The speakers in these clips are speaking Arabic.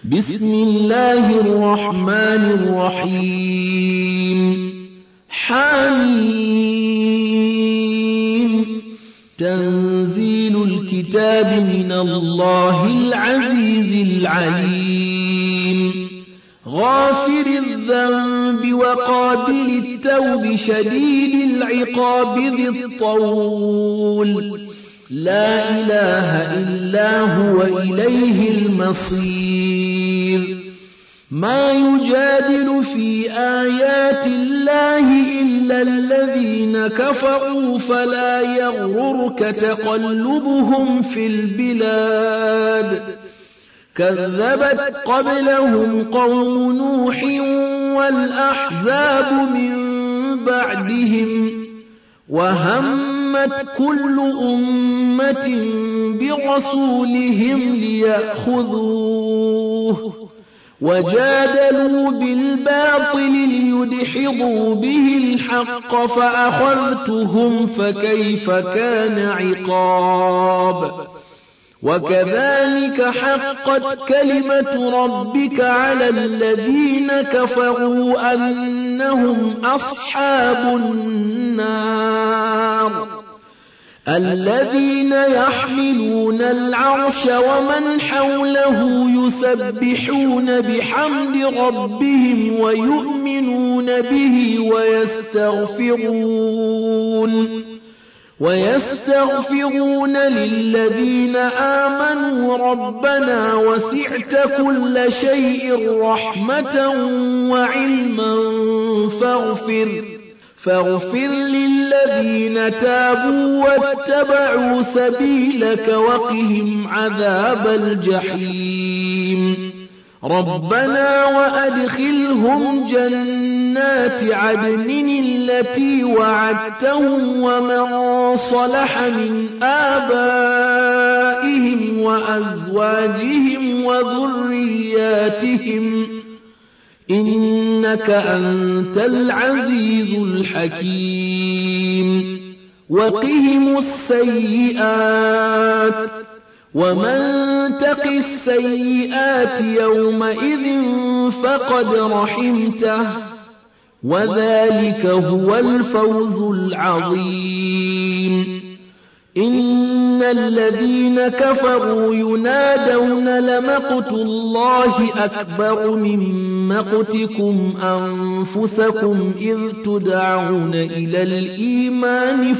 بسم الله الرحمن الرحيم حميم تنزيل الكتاب من الله العزيز العليم غافر الذنب وقابل التوب شديد العقاب ذي الطول لا إله إلا هو إليه المصير ما يجادل في آيات الله إلا الذين كفروا فلا يغررك تقلبهم في البلاد كذبت قبلهم قوم نوح والأحزاب من بعدهم وهمت كل أمة برسولهم ليأخذوه وجادلوا بالباطل ليدحضوا به الحق فأخذتهم فكيف كان عقاب وكذلك حقت كلمة ربك على الذين كفروا أنهم أصحاب النار الذين يحملون العرش ومن حوله يسبحون بحمد ربهم ويؤمنون به ويستغفرون للذين آمنوا ربنا وسعت كل شيء رحمة وعلما فاغفر للذين تابوا واتبعوا سبيلك وقهم عذاب الجحيم ربنا وأدخلهم جنات عدن التي وعدتهم ومن صلح من آبائهم وأزواجهم وذرياتهم إنك أنت العزيز الحكيم وقهم السيئات ومن تق السيئات يومئذ فقد رحمته وذلك هو الفوز العظيم إن الذين كفروا ينادون لمقت الله أكبر من مقتكم أنفسكم إذ تدعون إلى الإيمان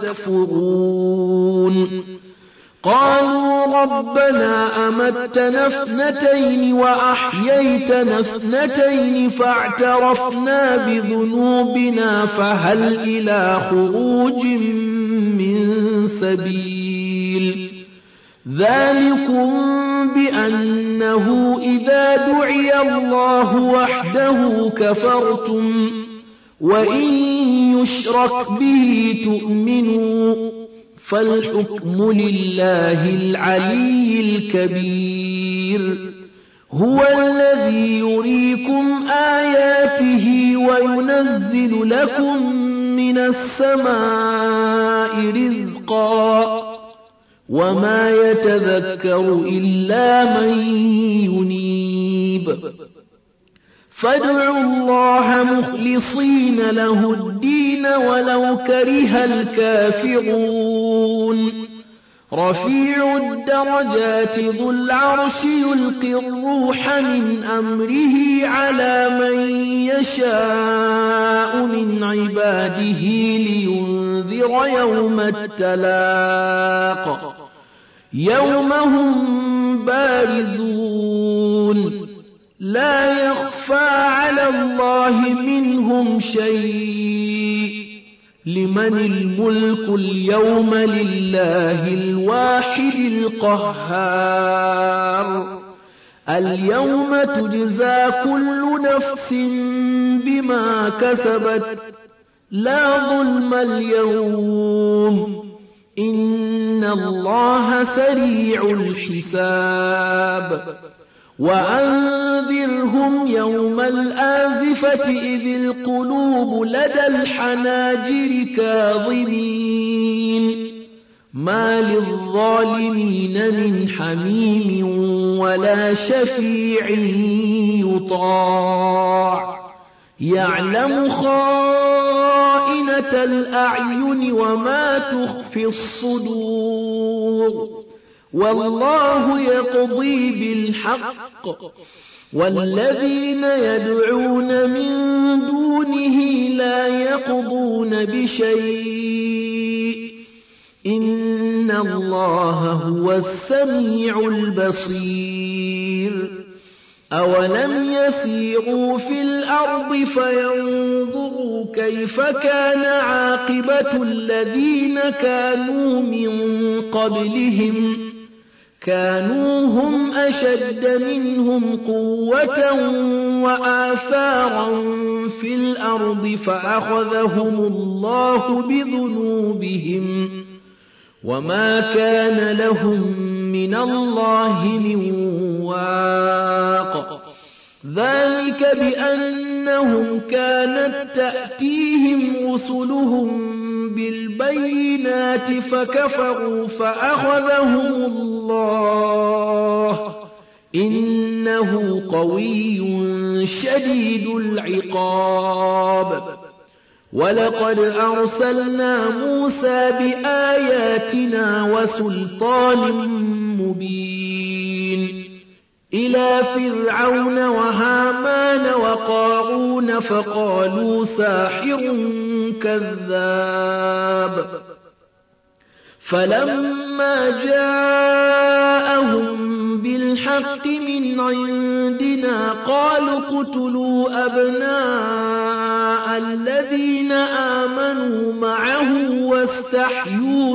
فتكفرون قالوا ربنا أمتنا اثنتين وأحييتنا اثنتين فاعترفنا بذنوبنا فهل إلى خروج من سبيل ذلكم بأنه إذا دعي الله وحده كفرتم وإن يشرك به تؤمنوا فالحكم لله العلي الكبير هو الذي يريكم آياته وينزل لكم من السماء رزقا وما يتذكر إلا من ينيب فادعوا الله مخلصين له الدين ولو كره الكافرون رفيع الدرجات ذو العرش يلقي الروح من أمره على من يشاء من عباده لينذر يوم التلاق يوم هم بارزون لا يخفى على الله منهم شيء لمن الملك اليوم لله الواحد القهار اليوم تجزى كل نفس بما كسبت لا ظلم اليوم إن الله سريع الحساب وأنذرهم يوم الآزفة إذ القلوب لدى الحناجر كاظمين ما للظالمين من حميم ولا شفيع يطاع يعلم خائنة الأعين وما تخفي الصدور والله يقضي بالحق والذين يدعون من دونه لا يقضون بشيء إن الله هو السميع البصير أولم يسيروا في الأرض فينظروا كيف كان عاقبة الذين كانوا من قبلهم كانوا هم أشد منهم قوة وآثارا في الأرض فأخذهم الله بذنوبهم وما كان لهم من الله من واق ذلك بأنهم كانت تأتيهم رسلهم بالبينات فكفروا فأخذهم الله إنه قوي شديد العقاب ولقد أرسلنا موسى بآياتنا وسلطان مبين إلى فرعون وهامان وقارون فقالوا ساحر كذاب فلما جاءهم بالحق من عندنا قالوا اقتلوا أبناء الذين آمنوا معه واستحيوا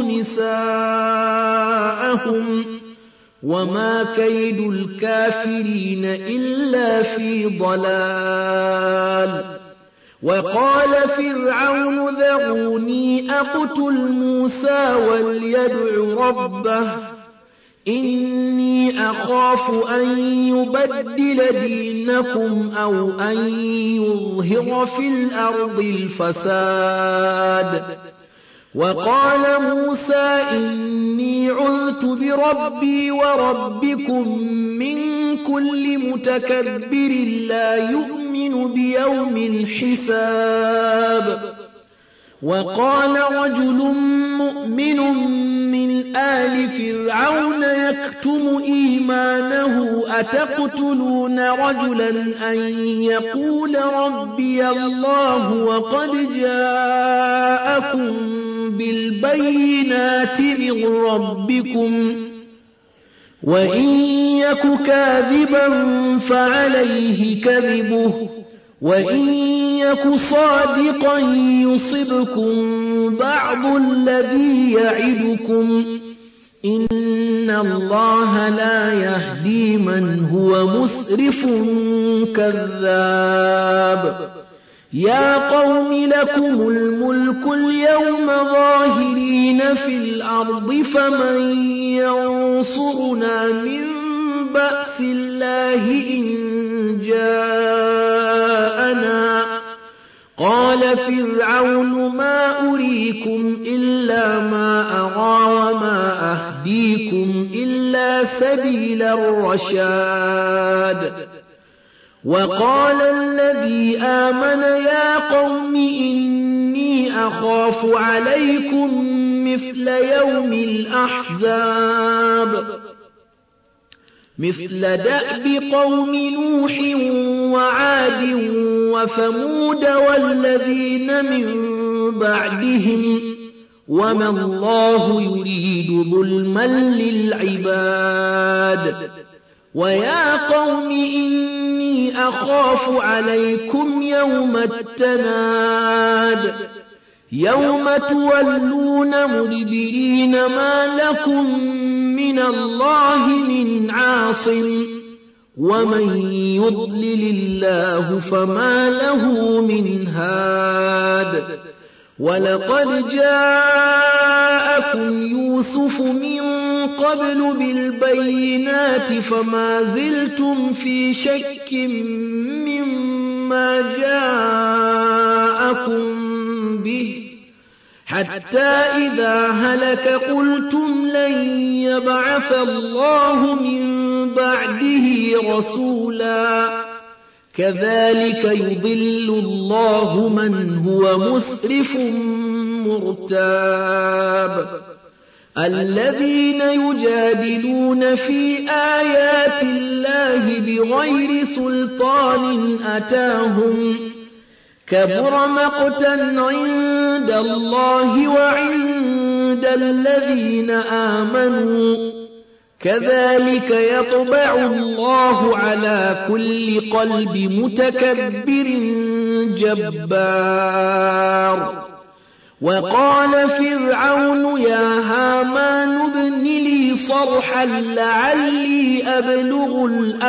نساءهم وما كيد الكافرين إلا في ضلال وقال فرعون ذروني أقتل موسى وليدع ربه إني أخاف أن يبدل دينكم أو أن يظهر في الأرض الفساد وقال موسى إني عذت بربي وربكم من كل متكبر لا يؤمن بيوم الحساب وقال رجل مؤمن من آل فرعون يكتم إيمانه أتقتلون رجلا أن يقول ربي الله وقد جاءكم بالبينات من ربكم وإن يك كاذبا فعليه كذبه وإن يك صادقا يصبكم بعض الذي يعدكم إن الله لا يهدي من هو مسرف كذاب يا قوم لكم الملك اليوم ظاهرين في الأرض فمن ينصرنا من بأس الله إن جاءنا قال فرعون ما أريكم إلا ما أرى وما أهديكم إلا سبيل الرشاد وقال الذي آمن يا قوم إني أخاف عليكم مثل يوم الأحزاب مثل دأب قوم نوح وعاد وثمود والذين من بعدهم وما الله يريد ظلما للعباد ويا قوم إني أخاف عليكم يوم التناد يوم تولون مدبرين ما لكم من الله من عاصم ومن يضلل الله فما له من هاد ولقد جاءكم يوسف من قبل بالبينات فما زلتم في شك مما جاءكم به حتى إذا هلك قلتم لن يبعث الله من بعده رسولا كذلك يضل الله من هو مسرف مرتاب الذين يجادلون في آيات الله بغير سلطان أتاهم كبر مقتا عند الله وعند الذين آمنوا كذلك يطبع الله على كل قلب متكبر جبار وقال فرعون يا هامان ابن لي صرحا لعلي أبلغ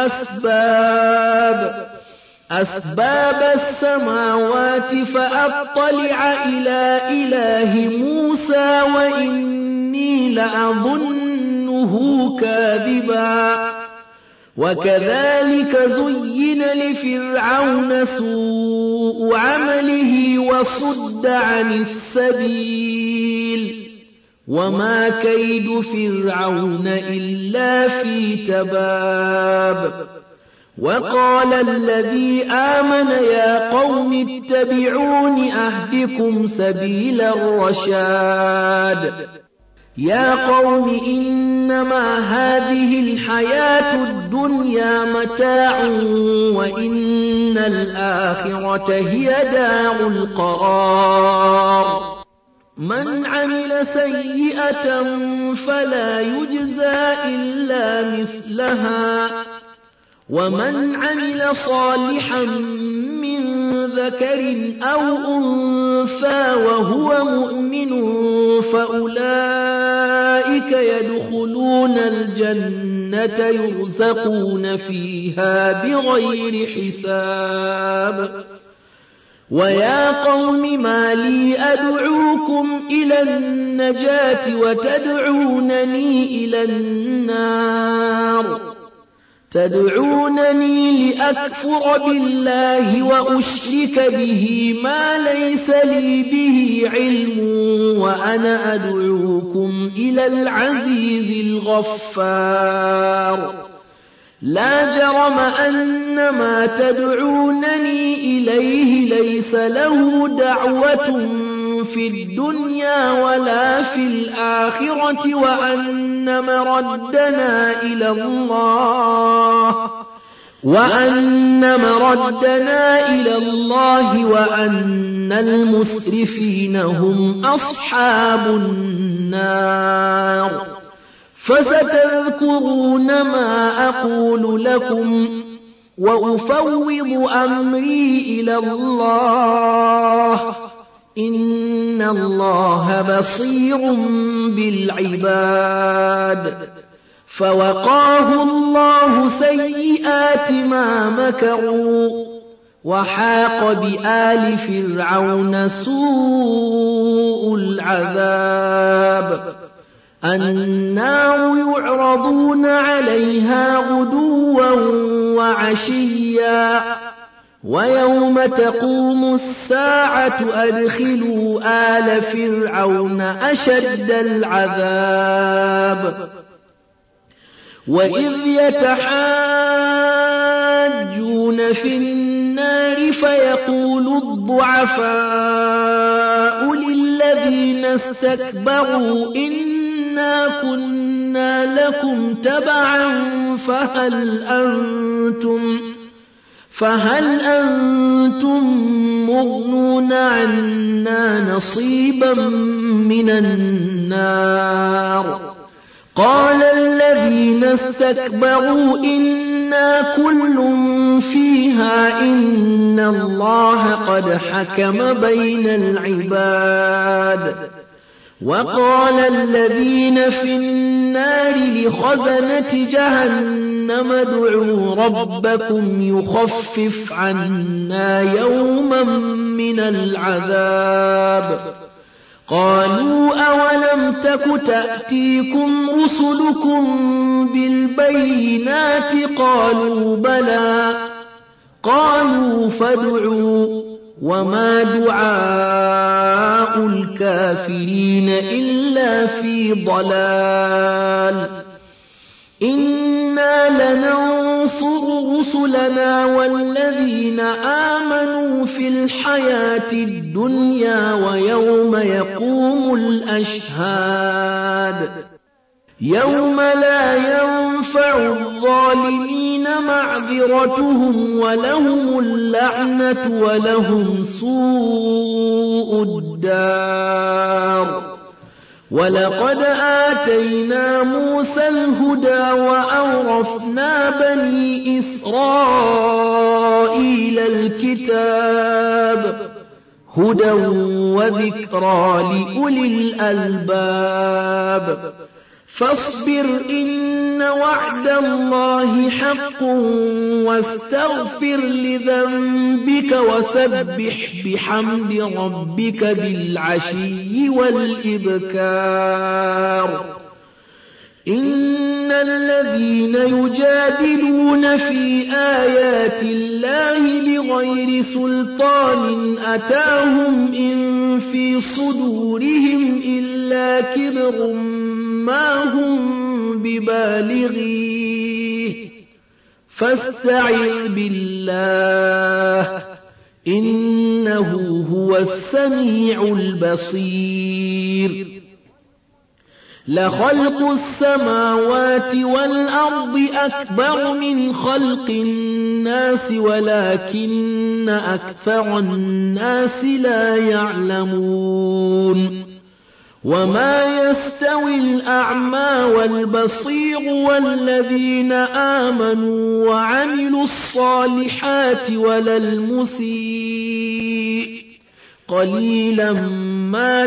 أسباب السماوات فأطلع إلى إله موسى وإني لأظنه كاذبا وكذلك زين لفرعون سوء عمله وصد عن السبيل وما كيد فرعون إلا في تباب وقال الذي آمن يا قوم اتبعون أهدكم سبيل الرشاد يا قوم إنما هذه الحياة الدنيا متاع وإن الآخرة هي دار القرار من عمل سيئة فلا يجزى إلا مثلها ومن عمل صالحا من ذكر أو أنثى وهو مؤمن فأولئك يدخلون الجنة يرزقون فيها بغير حساب ويا قوم ما لي أدعوكم إلى النجاة وتدعونني إلى النار تدعونني لأكفر بالله وأشرك به ما ليس لي به علم وأنا أدعوكم إلى العزيز الغفار لا جرم أن ما تدعونني إليه ليس له دعوة في الدنيا ولا في الآخرة وأن مردنا إلى الله وأن المسرفين هم أصحاب النار فستذكرون ما أقول لكم وأفوض أمري إلى الله إن الله بصير بالعباد فوقاه الله سيئات ما مكروا وحاق بآل فرعون سوء العذاب النار يعرضون عليها غدوا وعشيا ويوم تقوم الساعة أدخلوا آل فرعون أشد العذاب وإذ يتحاجون في النار فيقول الضعفاء للذين استكبروا إنا كنا لكم تبعا فهل أنتم مغنون عنا نصيبا من النار قال الذين استكبروا إنا كل فيها إن الله قد حكم بين العباد وقال الذين في النار لخزنة جهنم ادعوا ربكم يخفف عنا يوما من العذاب قالوا أولم تك تأتيكم رسلكم بالبينات قالوا بلى قالوا فادعوا وما دعاء الكافرين إلا في ضلال إنا لننصر رسلنا والذين آمنوا في الحياة الدنيا ويوم يقوم الأشهاد يوم لا ينفع الظالمين معذرتهم ولهم اللعنة ولهم سوء الدار ولقد آتينا موسى الهدى وأورثنا بني إسرائيل الكتاب هدى وذكرى لأولي الألباب فاصبر إن وعد الله حق واستغفر لذنبك وسبح بحمد ربك بالعشي والإبكار إن الذين يجادلون في آيات الله بغير سلطان أتاهم إن في صدورهم إلا كبر ما هم ببالغيه فاستعذ بالله إنه هو السميع البصير لخلق السماوات والأرض أكبر من خلق الناس ولكن أكثر الناس لا يعلمون وما يستوي الأعمى والبصير والذين آمنوا وعملوا الصالحات ولا المسيء قليلا ما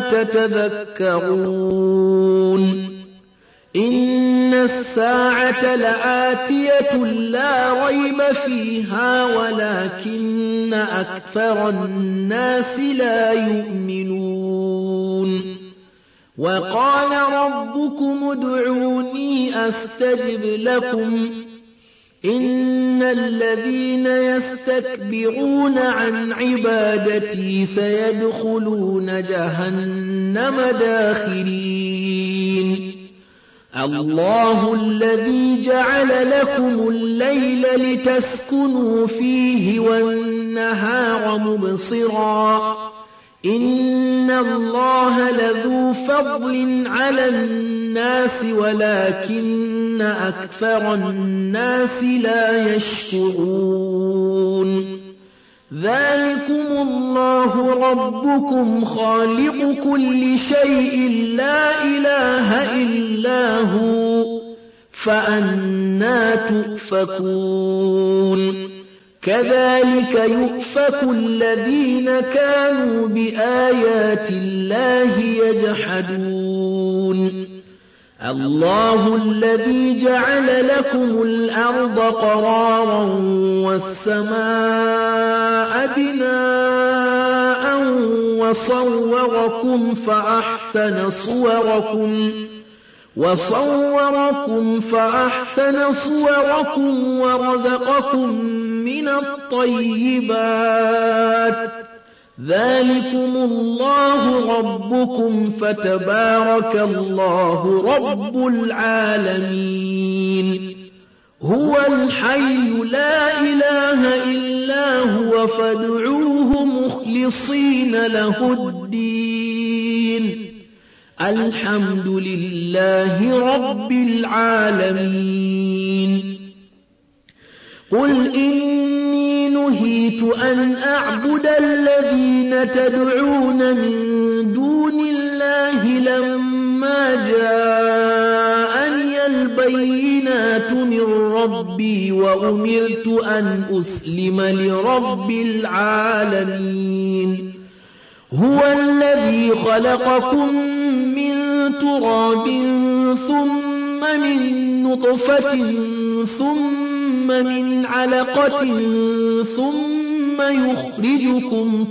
تتذكرون إن الساعة لآتية لا ريب فيها ولكن أكثر الناس لا يؤمنون وقال ربكم ادعوني أستجب لكم إن الذين يستكبرون عن عبادتي سيدخلون جهنم داخرين الله الذي جعل لكم الليل لتسكنوا فيه والنهار مبصرا إن الله لذو فضل على الناس ولكن أكثر الناس لا يشكرون ذلكم الله ربكم خالق كل شيء لا إله إلا هو فأنى تؤفكون كذلك يؤفك الذين كانوا بآيات الله يجحدون الله الذي جعل لكم الأرض قرارا والسماء بناء وصوركم فأحسن صوركم ورزقكم من الطيبات ذلكم الله ربكم فتبارك الله رب العالمين هو الحي لا إله إلا هو فادعوه مخلصين له الدين الحمد لله رب العالمين قل إني نهيت أن أعبد الذين تدعون من دون الله لما جاءني البينات من ربي وأمرت أن أسلم لرب العالمين هو الذي خلقكم من تراب ثم من نطفة ثم من علقة ثم يخرجكم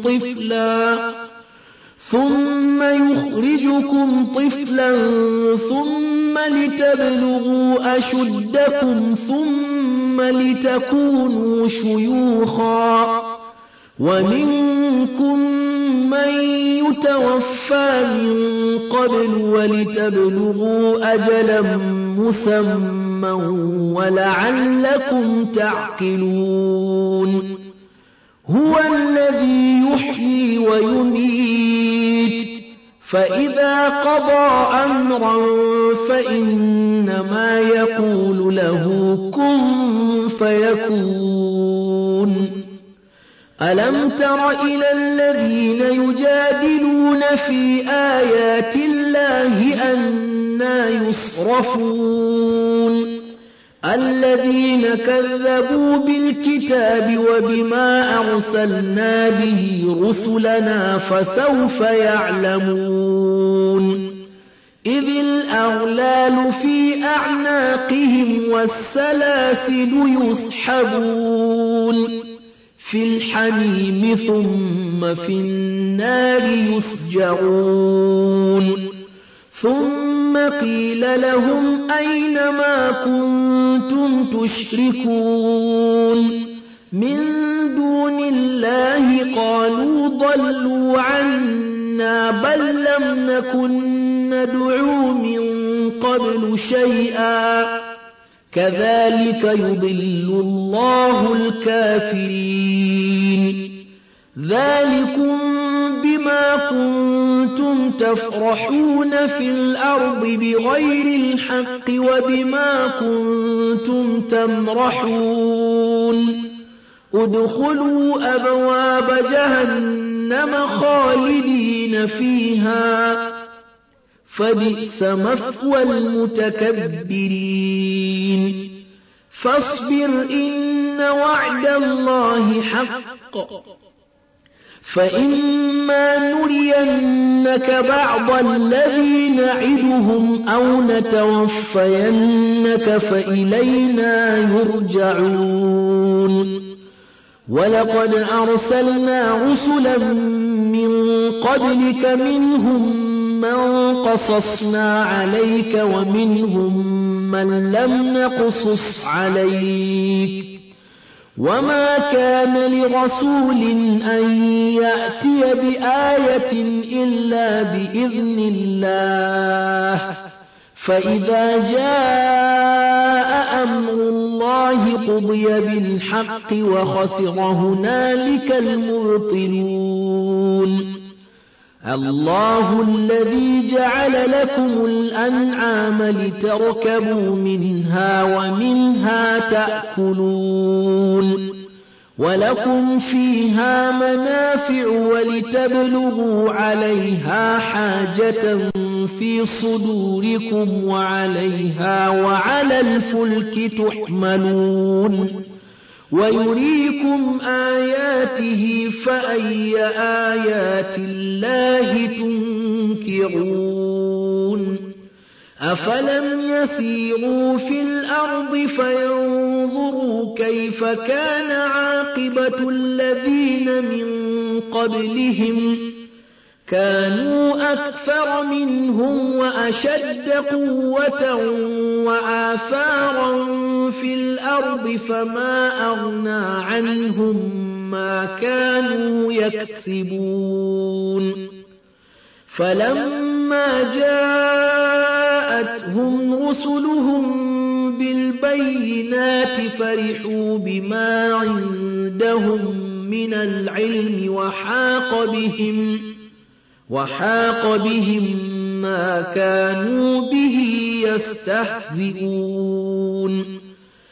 طفلا ثم لتبلغوا أشدكم ثم لتكونوا شيوخا ومنكم منكم من يتوفى من قبل ولتبلغوا أجلا مسمى ولعلكم تعقلون هو الذي يحيي ويميت فإذا قضى أمرا فإنما يقول له كن فيكون ألم تر إلى الذين يجادلون في آيات الله أنى يصرفون الذين كذبوا بالكتاب وبما أرسلنا به رسلنا فسوف يعلمون إذ الأغلال في أعناقهم والسلاسل يسحبون في الحميم ثم في النار يسجرون ثم قيل لهم أين ما كنتم تشركون من دون الله قالوا ضلوا عنا بل لم نكن ندعو من قبل شيئا كذلك يضل الله الكافرين ذلكم بما كنتم تفرحون في الأرض بغير الحق وبما كنتم تمرحون ادخلوا أبواب جهنم خالدين فيها فبئس مثوى المتكبرين فاصبر إن وعد الله حق فإما نرينك بعض الذي نعدهم أو نتوفينك فإلينا يرجعون ولقد أرسلنا رسلا من قبلك منهم من قصصنا عليك ومنهم من لم نقصص عليك وما كان لرسول أن يأتي بآية إلا بإذن الله فإذا جاء أمر الله قضي بالحق وخسر هنالك المبطلون الله الذي جعل لكم الأنعام لتركبوا منها ومنها تأكلون ولكم فيها منافع ولتبلغوا عليها حاجة في صدوركم وعليها وعلى الفلك تحملون ويريكم آياته فأي آيات الله تنكرون أفلم يسيروا في الأرض فينظروا كيف كان عاقبة الذين من قبلهم كانوا أكثر منهم وأشد قوة وآثارا في الأرض فما أغنى عنهم ما كانوا يكسبون فلما جاءتهم رسلهم بالبينات فرحوا بما عندهم من العلم وحاق بهم ما كانوا به يستهزئون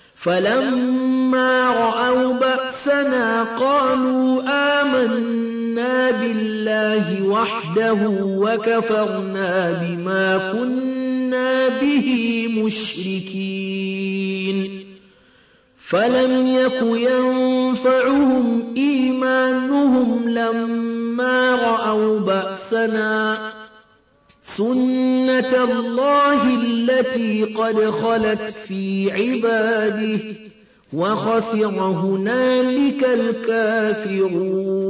فلما رأوا بأسنا قالوا آمنا بالله وحده وكفرنا بما كنا به مشركين فلم يك ينفعهم إيمانهم لما رأوا بأسنا سنة الله التي قد خلت في عباده وخسر هنالك الكافرون